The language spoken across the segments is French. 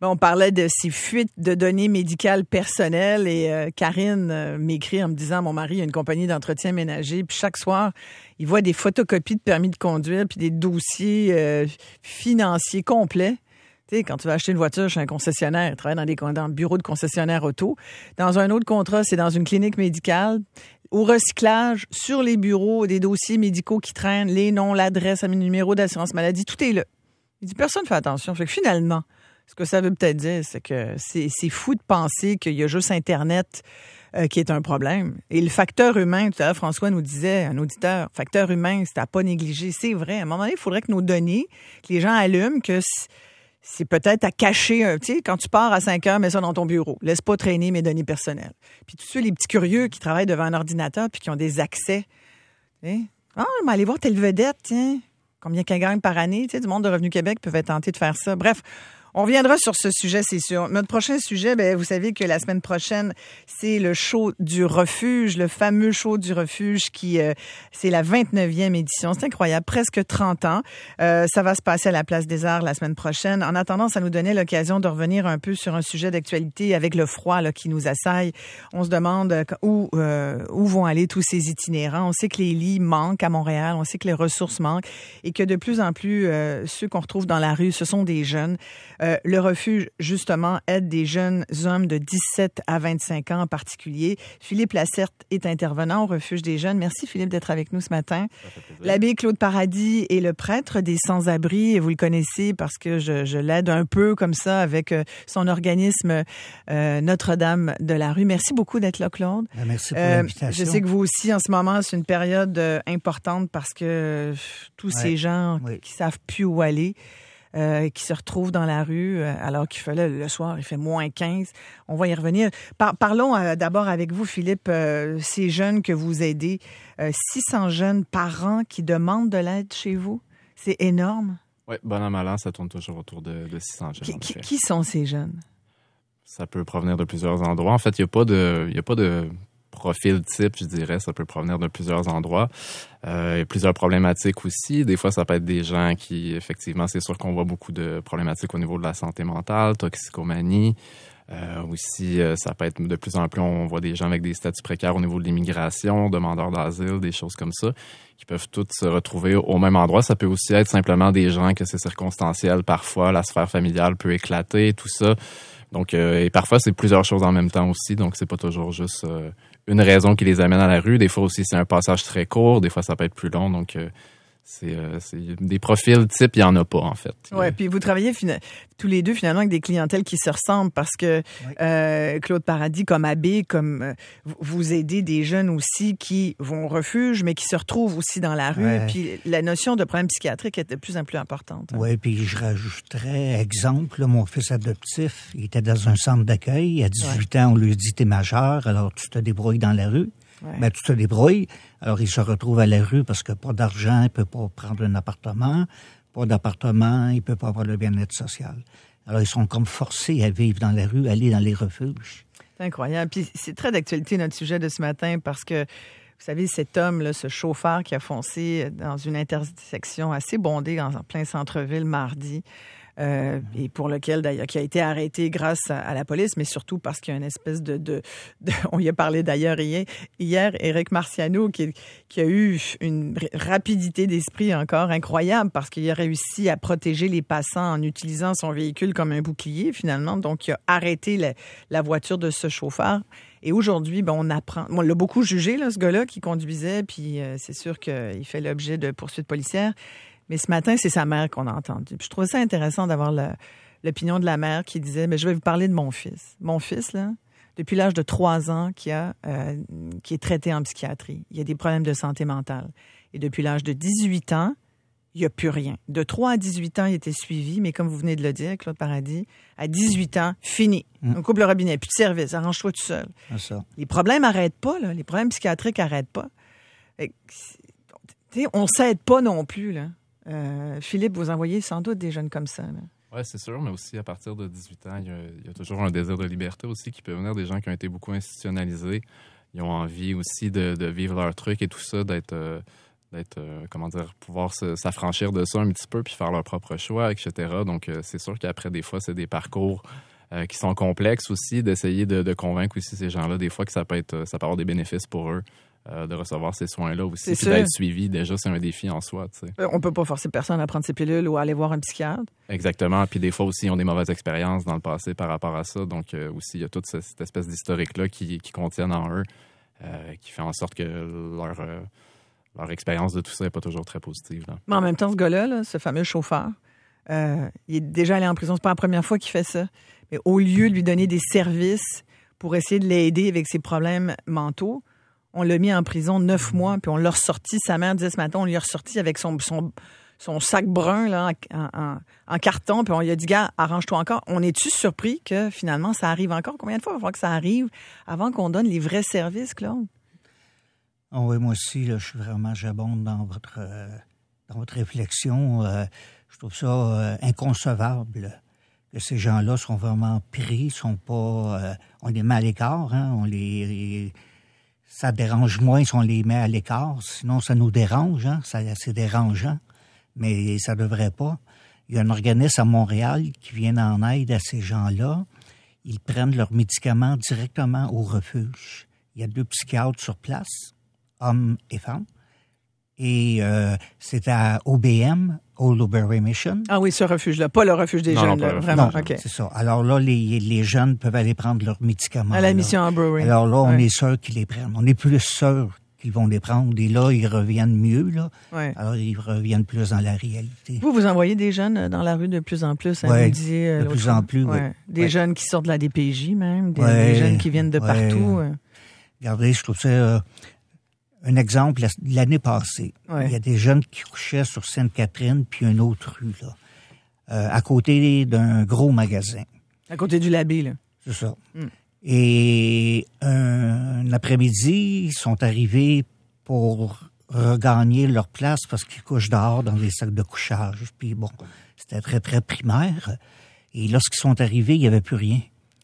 Bon, on parlait de ces fuites de données médicales personnelles et Karine m'écrit en me disant, mon mari a une compagnie d'entretien ménager, puis chaque soir, il voit des photocopies de permis de conduire, puis des dossiers financiers complets. Tu sais, quand tu vas acheter une voiture chez un concessionnaire, il travaille dans le bureau de concessionnaire auto. Dans un autre contrat, c'est dans une clinique médicale. Au recyclage, sur les bureaux, des dossiers médicaux qui traînent, les noms, l'adresse, le numéro d'assurance maladie, tout est là. Il dit, personne ne fait attention. Fait que finalement, ce que ça veut peut-être dire, c'est que c'est fou de penser qu'il y a juste Internet qui est un problème. Et le facteur humain, tout à l'heure, François nous disait, un auditeur, facteur humain, c'est à pas négliger. C'est vrai. À un moment donné, il faudrait que nos données, que les gens allument, que c'est peut-être à cacher. Tu sais, quand tu pars à 5 heures, mets ça dans ton bureau. Laisse pas traîner mes données personnelles. Puis tous ceux, les petits curieux qui travaillent devant un ordinateur puis qui ont des accès. Ah, mais allez voir telle vedette, tiens. Combien qu'elle gagne par année? Tu sais, du monde de Revenu Québec peuvent être tentés de faire ça. Bref, on reviendra sur ce sujet, c'est sûr. Notre prochain sujet, vous savez que la semaine prochaine, c'est le show du refuge, le fameux show du refuge qui, c'est la 29e édition. C'est incroyable, presque 30 ans. Ça va se passer à la Place des Arts la semaine prochaine. En attendant, ça nous donnait l'occasion de revenir un peu sur un sujet d'actualité avec le froid là, qui nous assaille. On se demande où vont aller tous ces itinérants. On sait que les lits manquent à Montréal, on sait que les ressources manquent et que de plus en plus, ceux qu'on retrouve dans la rue, ce sont des jeunes. Le refuge, justement, aide des jeunes hommes de 17 à 25 ans en particulier. Philippe Lacerte est intervenant au refuge des jeunes. Merci, Philippe, d'être avec nous ce matin. L'abbé Claude Paradis est le prêtre des sans-abri et vous le connaissez parce que je l'aide un peu comme ça avec son organisme Notre-Dame de la rue. Merci beaucoup d'être là, Claude. Merci pour l'invitation. Je sais que vous aussi, en ce moment, c'est une période importante parce que tous ces gens qui savent plus où aller, qui se retrouvent dans la rue alors qu'il fallait le soir, il fait moins 15. On va y revenir. Parlons d'abord avec vous, Philippe, ces jeunes que vous aidez, 600 jeunes par an qui demandent de l'aide chez vous. C'est énorme. Oui, bon an, mal an, ça tourne toujours autour de 600 jeunes. Qui sont ces jeunes? Ça peut provenir de plusieurs endroits. En fait, il n'y a pas de profil type, je dirais. Ça peut provenir de plusieurs endroits. Il y a plusieurs problématiques aussi. Des fois, ça peut être des gens qui, effectivement, c'est sûr qu'on voit beaucoup de problématiques au niveau de la santé mentale, toxicomanie. Aussi, ça peut être de plus en plus, on voit des gens avec des statuts précaires au niveau de l'immigration, demandeurs d'asile, des choses comme ça, qui peuvent toutes se retrouver au même endroit. Ça peut aussi être simplement des gens que c'est circonstanciel. Parfois, la sphère familiale peut éclater, tout ça. Donc, et parfois, c'est plusieurs choses en même temps aussi. Donc, c'est pas toujours juste une raison qui les amène à la rue. Des fois aussi, c'est un passage très court. Des fois, ça peut être plus long. Donc, c'est des profils types, il n'y en a pas, en fait. Oui, puis vous travaillez tous les deux, finalement, avec des clientèles qui se ressemblent parce que Claude Paradis, comme abbé, comme vous aidez des jeunes aussi qui vont au refuge, mais qui se retrouvent aussi dans la rue. Ouais. Puis la notion de problème psychiatrique est de plus en plus importante. Oui, puis je rajouterais, exemple, là, mon fils adoptif, il était dans un centre d'accueil. À 18 ans, on lui dit « t'es majeur, alors tu te débrouilles dans la rue ». Ouais. Ben, tu te débrouilles. Alors, il se retrouve à la rue parce que pas d'argent, il peut pas prendre un appartement. Pas d'appartement, il peut pas avoir le bien-être social. Alors, ils sont comme forcés à vivre dans la rue, aller dans les refuges. C'est incroyable. Puis, c'est très d'actualité, notre sujet de ce matin, parce que, vous savez, cet homme-là, ce chauffeur qui a foncé dans une intersection assez bondée en plein centre-ville mardi, et pour lequel, d'ailleurs, qui a été arrêté grâce à la police, mais surtout parce qu'il y a une espèce de on y a parlé d'ailleurs hier, Éric Marciano, qui a eu une rapidité d'esprit encore incroyable parce qu'il a réussi à protéger les passants en utilisant son véhicule comme un bouclier, finalement. Donc, il a arrêté la voiture de ce chauffeur. Et aujourd'hui, on apprend... On l'a beaucoup jugé, là, ce gars-là, qui conduisait, puis c'est sûr qu'il fait l'objet de poursuites policières. Mais ce matin, c'est sa mère qu'on a entendue. Puis je trouvais ça intéressant d'avoir l'opinion de la mère qui disait, je vais vous parler de mon fils. Mon fils, là, depuis l'âge de 3 ans, qui est traité en psychiatrie. Il y a des problèmes de santé mentale. Et depuis l'âge de 18 ans, il n'y a plus rien. De 3 à 18 ans, il était suivi, mais comme vous venez de le dire, Claude Paradis, à 18 ans, fini. On coupe le robinet, plus de service, arrange-toi tout seul. C'est ça. Les problèmes n'arrêtent pas, là. Les problèmes psychiatriques n'arrêtent pas. On ne s'aide pas non plus, là. Philippe, vous envoyez sans doute des jeunes comme ça. Oui, c'est sûr, mais aussi à partir de 18 ans, il y a toujours un désir de liberté aussi qui peut venir des gens qui ont été beaucoup institutionnalisés. Ils ont envie aussi de vivre leur truc et tout ça, pouvoir s'affranchir de ça un petit peu puis faire leur propre choix, etc. Donc, c'est sûr qu'après, des fois, c'est des parcours qui sont complexes aussi, d'essayer de convaincre aussi ces gens-là, des fois que ça peut avoir des bénéfices pour eux. De recevoir ces soins-là aussi, puis d'être suivi, déjà, c'est un défi en soi. Tu sais. On peut pas forcer personne à prendre ses pilules ou à aller voir un psychiatre. Exactement, puis des fois aussi, ils ont des mauvaises expériences dans le passé par rapport à ça, donc aussi, il y a toute cette espèce d'historique-là qui contiennent en eux, qui fait en sorte que leur expérience de tout ça n'est pas toujours très positive. Là. Mais en même temps, ce gars-là, là, ce fameux chauffeur, il est déjà allé en prison, c'est pas la première fois qu'il fait ça, mais au lieu de lui donner des services pour essayer de l'aider avec ses problèmes mentaux, on l'a mis en prison 9 mois, puis on l'a ressorti. Sa mère disait ce matin, on lui a ressorti avec son sac brun là, en carton, puis on lui a dit, gars, arrange-toi encore. On est-tu surpris que finalement ça arrive encore? Combien de fois il va falloir que ça arrive avant qu'on donne les vrais services, Claude? Oh oui, moi aussi, là, j'abonde dans votre réflexion. Je trouve ça inconcevable que ces gens-là sont vraiment pris, sont pas... on les met à l'écart, hein, ça dérange moins si on les met à l'écart, sinon ça nous dérange, hein? C'est dérangeant, mais ça devrait pas. Il y a un organisme à Montréal qui vient en aide à ces gens-là. Ils prennent leurs médicaments directement au refuge. Il y a 2 psychiatres sur place, hommes et femmes. Et c'est à OBM, Old Oberry Mission. Ah oui, ce refuge-là, pas le refuge des jeunes, là, vraiment. Non, okay. C'est ça. Alors là, les jeunes peuvent aller prendre leurs médicaments. À la mission à Brewery. Alors là, on est sûr qu'ils les prennent. On est plus sûr qu'ils vont les prendre. Et là, ils reviennent mieux, là. Ouais. Alors, ils reviennent plus dans la réalité. Vous envoyez des jeunes dans la rue de plus en plus, hein, oui, vous disiez, de plus en plus, oui. Des jeunes qui sortent de la DPJ, même. Des jeunes qui viennent de partout. Regardez, je trouve ça... Un exemple, l'année passée, il y a des jeunes qui couchaient sur Sainte-Catherine puis une autre rue, là, à côté d'un gros magasin. À côté du Labé, là. C'est ça. Et un après-midi, ils sont arrivés pour regagner leur place parce qu'ils couchent dehors dans des sacs de couchage. Puis bon, c'était très, très primaire. Et lorsqu'ils sont arrivés, il n'y avait plus rien.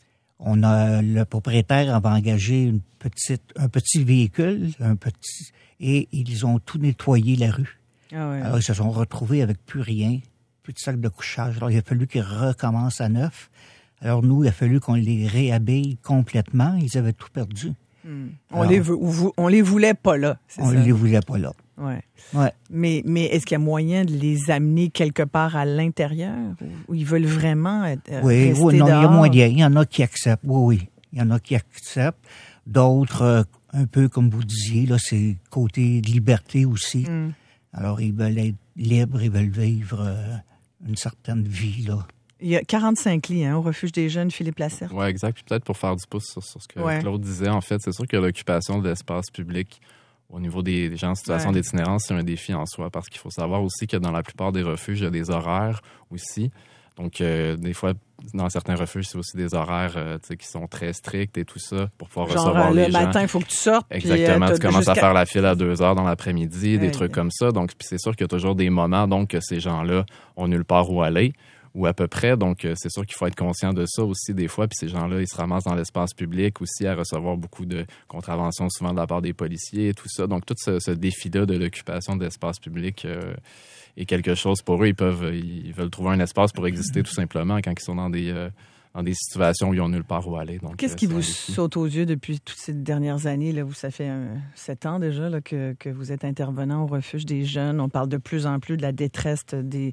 Le propriétaire avait engagé un petit véhicule, et ils ont tout nettoyé la rue. Ah ouais. Alors, ils se sont retrouvés avec plus rien, plus de sacs de couchage. Alors, il a fallu qu'ils recommencent à neuf. Alors, nous, il a fallu qu'on les réhabille complètement. Ils avaient tout perdu. Alors, on les voulait pas là, c'est ça? On les voulait pas là. Ouais. Ouais. Mais est-ce qu'il y a moyen de les amener quelque part à l'intérieur où ils veulent vraiment rester non, dehors? Il y a moyen. Il y en a qui acceptent. Oui. Il y en a qui acceptent. D'autres, un peu comme vous disiez, là, c'est côté de liberté aussi. Alors, ils veulent être libres, ils veulent vivre une certaine vie, là. Il y a 45 lits au refuge des jeunes, Philippe Lacerte. Oui, exact. Puis peut-être pour faire du pouce sur ce que Claude disait, en fait, c'est sûr que l'occupation de l'espace public au niveau des gens en situation d'itinérance, c'est un défi en soi, parce qu'il faut savoir aussi que dans la plupart des refuges, il y a des horaires aussi. Donc, des fois, dans certains refuges, c'est aussi des horaires qui sont très stricts et tout ça pour pouvoir recevoir les gens. Le matin, il faut que tu sortes. Exactement, tu commences à faire la file à 2h dans l'après-midi, des trucs comme ça. Donc, puis c'est sûr qu'il y a toujours des moments donc que ces gens-là ont nulle part où aller, ou à peu près. Donc, c'est sûr qu'il faut être conscient de ça aussi des fois. Puis ces gens-là, ils se ramassent dans l'espace public aussi à recevoir beaucoup de contraventions souvent de la part des policiers et tout ça. Donc, tout ce défi-là de l'occupation de l'espace public est quelque chose pour eux. Ils veulent trouver un espace pour exister tout simplement quand ils sont dans des situations où ils n'ont nulle part où aller. Donc, qu'est-ce qui vous saute aux yeux depuis toutes ces dernières années? Là, ça fait 7 ans déjà là, que vous êtes intervenant au refuge des jeunes. On parle de plus en plus de la détresse des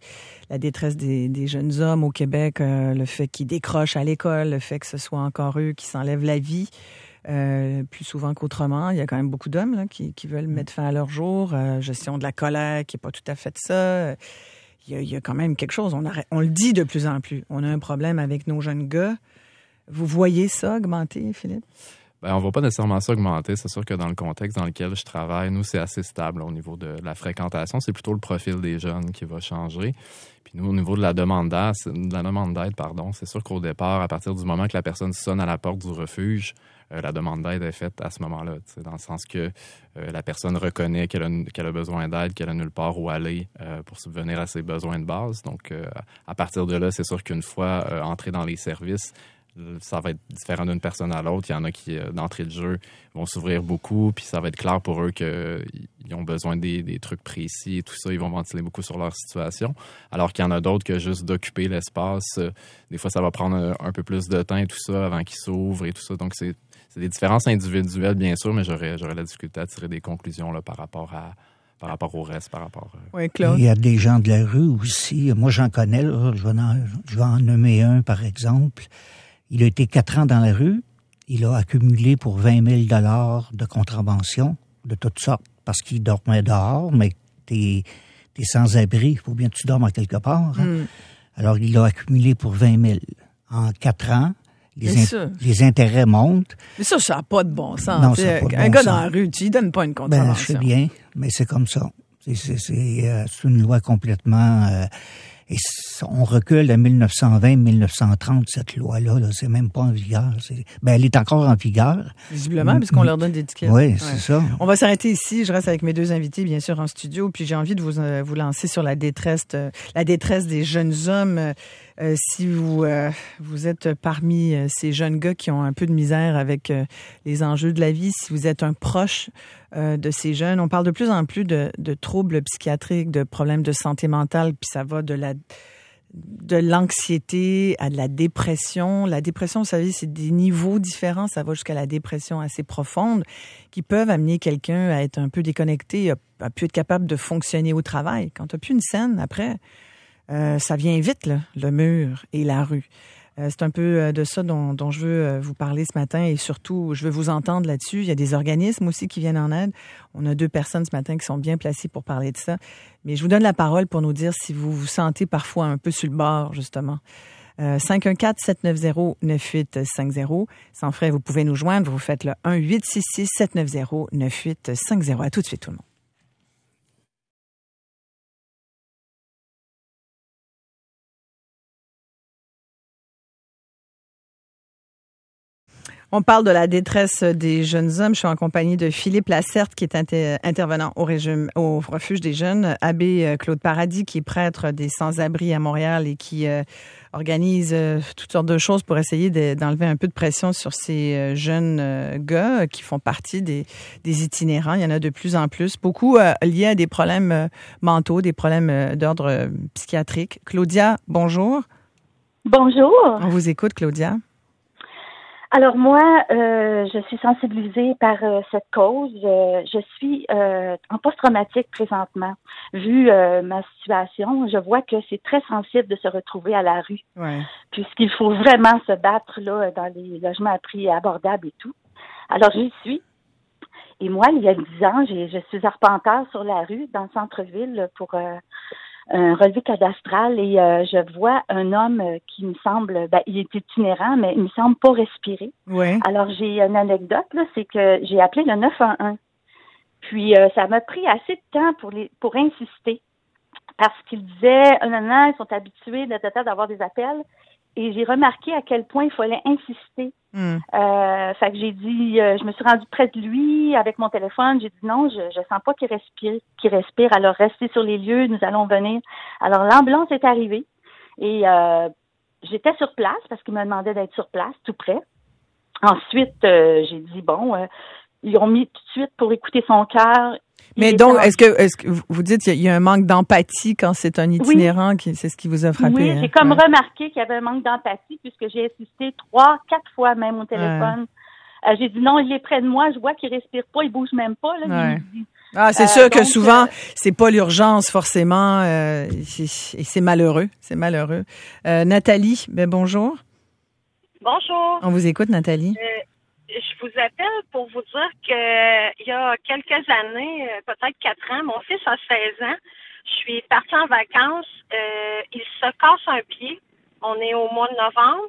jeunes hommes au Québec, le fait qu'ils décrochent à l'école, le fait que ce soit encore eux qui s'enlèvent la vie. Plus souvent qu'autrement. Il y a quand même beaucoup d'hommes là, qui veulent mettre fin à leur jour. Gestion de la colère qui n'est pas tout à fait ça. Il y a quand même quelque chose. On le dit de plus en plus. On a un problème avec nos jeunes gars. Vous voyez ça augmenter, Philippe? On ne voit pas nécessairement ça augmenter. C'est sûr que dans le contexte dans lequel je travaille, nous, c'est assez stable au niveau de la fréquentation. C'est plutôt le profil des jeunes qui va changer. Puis nous, au niveau de la demande d'aide, c'est sûr qu'au départ, à partir du moment que la personne sonne à la porte du refuge, la demande d'aide est faite à ce moment-là, dans le sens que la personne reconnaît qu'elle a besoin d'aide, qu'elle a nulle part où aller pour subvenir à ses besoins de base. Donc, à partir de là, c'est sûr qu'une fois entrée dans les services, ça va être différent d'une personne à l'autre. Il y en a qui, d'entrée de jeu, vont s'ouvrir beaucoup, puis ça va être clair pour eux qu'ils ont besoin des trucs précis et tout ça. Ils vont ventiler beaucoup sur leur situation. Alors qu'il y en a d'autres que juste d'occuper l'espace, des fois, ça va prendre un peu plus de temps et tout ça avant qu'ils s'ouvrent et tout ça. Donc, c'est des différences individuelles, bien sûr, mais j'aurais la difficulté à tirer des conclusions là, par rapport au reste, Oui, Claude. Il y a des gens de la rue aussi. Moi, j'en connais, là. Je vais en nommer un, par exemple. Il a été 4 ans dans la rue. Il a accumulé pour 20 000 $ de contraventions de toutes sortes parce qu'il dormait dehors, mais t'es sans-abri. Il faut bien que tu dormes à quelque part. Hein? Alors, il a accumulé pour 20 000. En 4 ans, les intérêts montent. Mais ça n'a pas de bon sens. Non, ça n'a pas de bon un gars sens. dans la rue, tu lui donnes pas une contravention. Je sais bien, mais c'est comme ça. C'est une loi complètement... et on recule à 1920-1930, cette loi-là. Là, c'est même pas en vigueur. Elle est encore en vigueur. Visiblement, puisqu'on leur donne des tickets. Oui, c'est ça. On va s'arrêter ici. Je reste avec mes 2 invités, bien sûr, en studio. Puis j'ai envie de vous lancer sur la détresse des jeunes hommes. Si vous êtes parmi ces jeunes gars qui ont un peu de misère avec les enjeux de la vie, si vous êtes un proche de ces jeunes, on parle de plus en plus de troubles psychiatriques, de problèmes de santé mentale, puis ça va de l'anxiété à de la dépression. La dépression, vous savez, c'est des niveaux différents. Ça va jusqu'à la dépression assez profonde qui peuvent amener quelqu'un à être un peu déconnecté, à plus être capable de fonctionner au travail. Quand tu n'as plus une scène, après... ça vient vite, là, le mur et la rue. C'est un peu de ça dont je veux vous parler ce matin et surtout, je veux vous entendre là-dessus. Il y a des organismes aussi qui viennent en aide. On a 2 personnes ce matin qui sont bien placées pour parler de ça. Mais je vous donne la parole pour nous dire si vous vous sentez parfois un peu sur le bord, justement. 514-790-9850. Sans frais, vous pouvez nous joindre. Vous faites le 1-866-790-9850. À tout de suite, tout le monde. On parle de la détresse des jeunes hommes. Je suis en compagnie de Philippe Lacerte, qui est intervenant au refuge des jeunes, Abbé Claude Paradis, qui est prêtre des sans-abri à Montréal et qui organise toutes sortes de choses pour essayer d'enlever un peu de pression sur ces jeunes gars qui font partie des itinérants. Il y en a de plus en plus, beaucoup liés à des problèmes mentaux, des problèmes d'ordre psychiatrique. Claudia, bonjour. Bonjour. On vous écoute, Claudia. Alors moi, je suis sensibilisée par cette cause. Je suis en post-traumatique présentement. Vu ma situation, je vois que c'est très sensible de se retrouver à la rue. Ouais. Puisqu'il faut vraiment se battre là dans les logements à prix abordables et tout. Alors j'y suis. Et moi, il y a 10 ans, je suis arpenteur sur la rue dans le centre-ville pour un relevé cadastral et je vois un homme qui me semble, il est itinérant, mais il me semble pas respirer. Ouais. Alors j'ai une anecdote là, c'est que j'ai appelé le 911. Puis ça m'a pris assez de temps pour insister parce qu'il disait non, ils sont habitués d'avoir des appels et j'ai remarqué à quel point il fallait insister. Fait que j'ai dit, je me suis rendue près de lui avec mon téléphone. J'ai dit non, je sens pas qu'il respire. Alors restez sur les lieux, nous allons venir. Alors l'ambulance est arrivée et j'étais sur place parce qu'il me demandait d'être sur place, tout près. Ensuite, j'ai dit ils ont mis tout de suite pour écouter son cœur. Mais donc, est-ce que vous dites qu'il y a un manque d'empathie quand c'est un itinérant, c'est ce qui vous a frappé? Oui, j'ai comme remarqué qu'il y avait un manque d'empathie puisque j'ai insisté 3-4 fois même au téléphone. J'ai dit non, il est près de moi, je vois qu'il respire pas, il bouge même pas. Là, c'est sûr que souvent, c'est pas l'urgence forcément, et c'est malheureux, Nathalie, bonjour. Bonjour. On vous écoute, Nathalie. Je vous appelle pour vous dire que il y a quelques années, peut-être 4 ans, mon fils a 16 ans. Je suis partie en vacances. Il se casse un pied. On est au mois de novembre.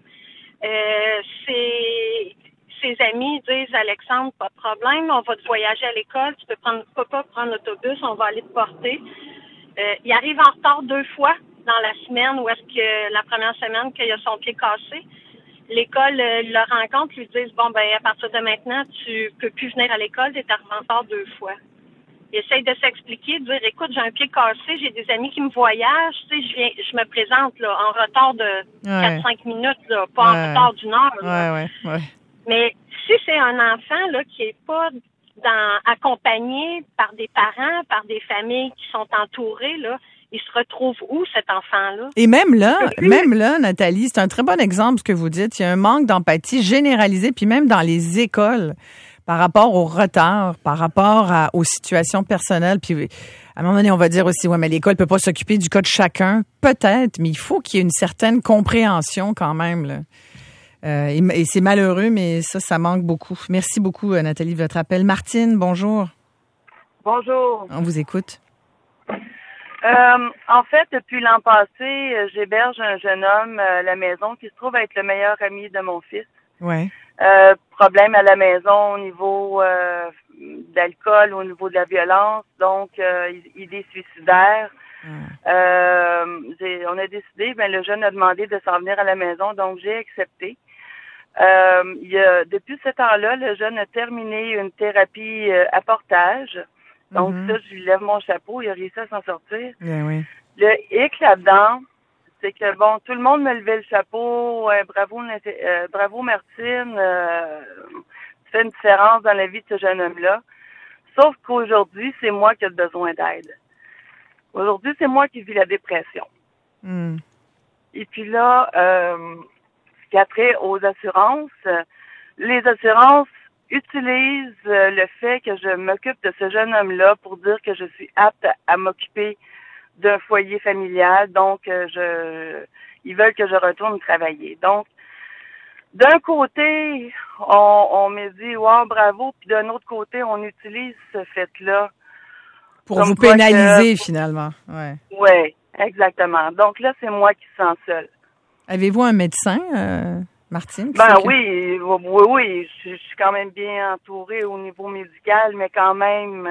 Ses amis disent Alexandre, pas de problème, on va te voyager à l'école. Tu peux pas prendre l'autobus, on va aller te porter. Il arrive en retard 2 fois dans la semaine où est-ce que la première semaine qu'il a son pied cassé. L'école le rencontre, lui disent à partir de maintenant, tu peux plus venir à l'école, tu es en retard 2 fois. essaye de s'expliquer, de dire, écoute, j'ai un pied cassé, j'ai des amis qui me voyagent, tu sais, je me présente là en retard de 4-5 minutes, là, pas en retard d'une heure. Là. Ouais. Mais si c'est un enfant là qui est pas accompagné par des parents, par des familles qui sont entourées, là, il se retrouve où, cet enfant-là? Et même là, Nathalie, c'est un très bon exemple ce que vous dites. Il y a un manque d'empathie généralisé, puis même dans les écoles, par rapport au retard, par rapport aux situations personnelles. Puis à un moment donné, on va dire aussi, ouais, mais l'école peut pas s'occuper du cas de chacun. Peut-être, mais il faut qu'il y ait une certaine compréhension quand même, là. Et c'est malheureux, mais ça manque beaucoup. Merci beaucoup, Nathalie, de votre appel. Martine, bonjour. Bonjour. On vous écoute. En fait, depuis l'an passé, j'héberge un jeune homme à la maison qui se trouve être le meilleur ami de mon fils. Ouais. Problème à la maison au niveau d'alcool, au niveau de la violence, donc idée suicidaire. On a décidé, le jeune a demandé de s'en venir à la maison, donc j'ai accepté. Depuis ce temps-là, le jeune a terminé une thérapie à portage. Donc ça, je lui lève mon chapeau, il a réussi à s'en sortir. Oui. Le hic là-dedans, c'est que tout le monde me levait le chapeau, bravo Martine, tu fais une différence dans la vie de ce jeune homme-là. Sauf qu'aujourd'hui, c'est moi qui ai besoin d'aide. Aujourd'hui, c'est moi qui vis la dépression. Et puis là, ce qui a trait aux assurances, les assurances utilisent le fait que je m'occupe de ce jeune homme-là pour dire que je suis apte à m'occuper d'un foyer familial. Donc, ils veulent que je retourne travailler. Donc, d'un côté, on me dit « wow, bravo », puis d'un autre côté, on utilise ce fait-là pour vous pénaliser, finalement. Oui, exactement. Donc là, c'est moi qui me sens seule. Avez-vous un médecin, Martine? Oui, je suis quand même bien entourée au niveau médical, mais quand même,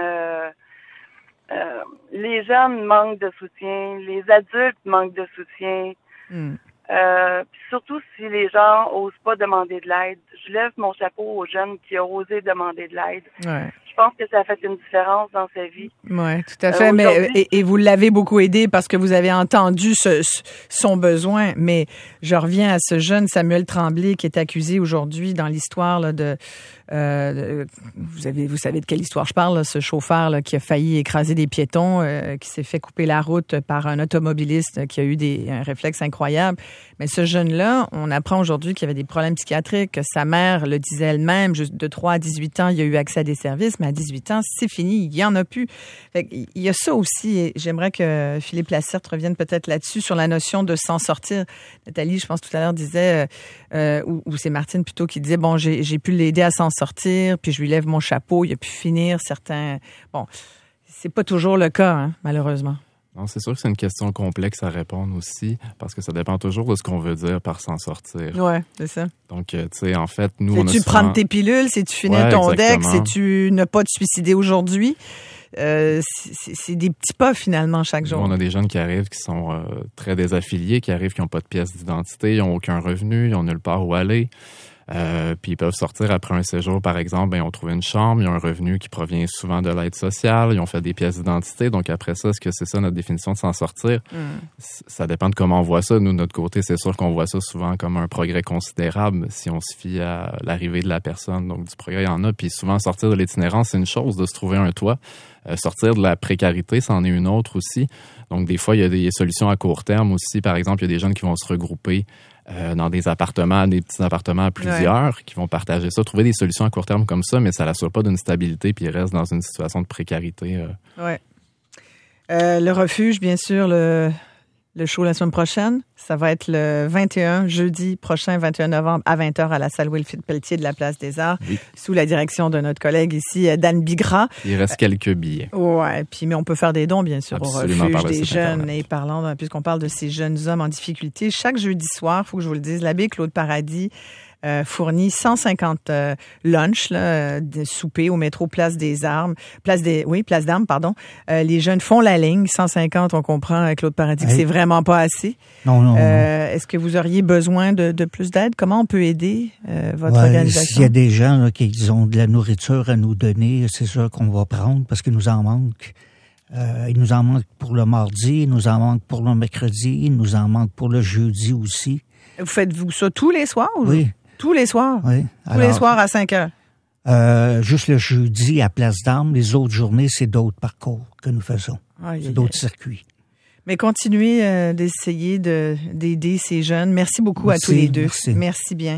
les jeunes manquent de soutien, les adultes manquent de soutien. Puis surtout si les gens osent pas demander de l'aide. Je lève mon chapeau aux jeunes qui ont osé demander de l'aide. Ouais. Je pense que ça a fait une différence dans sa vie. Oui, tout à fait. Mais et vous l'avez beaucoup aidé parce que vous avez entendu son besoin. Mais je reviens à ce jeune Samuel Tremblay qui est accusé aujourd'hui dans l'histoire là, vous savez de quelle histoire je parle, là, ce chauffeur là, qui a failli écraser des piétons, qui s'est fait couper la route par un automobiliste qui a eu un réflexe incroyable. Mais ce jeune-là, on apprend aujourd'hui qu'il avait des problèmes psychiatriques, que sa mère le disait elle-même, de 3 à 18 ans, il a eu accès à des services, mais à 18 ans, c'est fini, il n'y en a plus. Fait il y a ça aussi, et j'aimerais que Philippe Lasserte revienne peut-être là-dessus, sur la notion de s'en sortir. Nathalie, je pense tout à l'heure, disait, ou c'est Martine plutôt qui disait, bon, j'ai pu l'aider à s'en sortir, puis je lui lève mon chapeau, il a pu finir certains... Bon, c'est pas toujours le cas, hein, malheureusement. Non, c'est sûr que c'est une question complexe à répondre aussi, parce que ça dépend toujours de ce qu'on veut dire par s'en sortir. Oui, c'est ça. Donc, tu sais, en fait, nous, on a C'est-tu prendre tes pilules, c'est-tu finir ton deck, c'est-tu ne pas te suicider aujourd'hui? C'est des petits pas, finalement, chaque jour. On a des jeunes qui arrivent qui sont très désaffiliés, qui arrivent qui n'ont pas de pièce d'identité, ils n'ont aucun revenu, ils n'ont nulle part où aller. Puis ils peuvent sortir après un séjour, par exemple, ils ont trouvé une chambre, ils ont un revenu qui provient souvent de l'aide sociale, ils ont fait des pièces d'identité. Donc après ça, est-ce que c'est ça notre définition de s'en sortir? Ça dépend de comment on voit ça. Nous, de notre côté, c'est sûr qu'on voit ça souvent comme un progrès considérable si on se fie à l'arrivée de la personne. Donc du progrès, il y en a. Puis souvent, sortir de l'itinérance, c'est une chose, de se trouver un toit. Sortir de la précarité, c'en est une autre aussi. Donc des fois, il y a des solutions à court terme aussi. Par exemple, il y a des jeunes qui vont se regrouper dans des appartements, des petits appartements à plusieurs, qui vont partager ça, trouver des solutions à court terme comme ça, mais ça l'assure pas d'une stabilité, puis ils restent dans une situation de précarité. Ouais. Le refuge, bien sûr, le show la semaine prochaine, ça va être le 21, jeudi prochain, 21 novembre, à 20h à la salle Wilfrid-Pelletier de la Place des Arts, sous la direction de notre collègue ici, Dan Bigras. Il reste quelques billets. Ouais, puis mais on peut faire des dons, bien sûr, absolument, au refuge des jeunes. Et puisqu'on parle de ces jeunes hommes en difficulté, chaque jeudi soir, il faut que je vous le dise, l'abbé Claude Paradis fournit 150 lunchs, de souper au métro Place d'Armes, pardon. Les jeunes font la ligne, 150, on comprend, Claude Paradis, que c'est vraiment pas assez. Non. Est-ce que vous auriez besoin de plus d'aide? Comment on peut aider votre organisation? S'il y a des gens là, qui ont de la nourriture à nous donner, c'est sûr qu'on va prendre parce qu'il nous en manque. Il nous en manque pour le mardi, il nous en manque pour le mercredi, il nous en manque pour le jeudi aussi. Vous faites-vous ça tous les soirs? Oui. Tous les soirs? Oui. Tous les soirs à 5 heures? Juste le jeudi à Place d'Armes. Les autres journées, c'est d'autres parcours que nous faisons. C'est d'autres circuits. Mais continuez d'essayer d'aider ces jeunes. Merci beaucoup à tous les deux. Merci bien.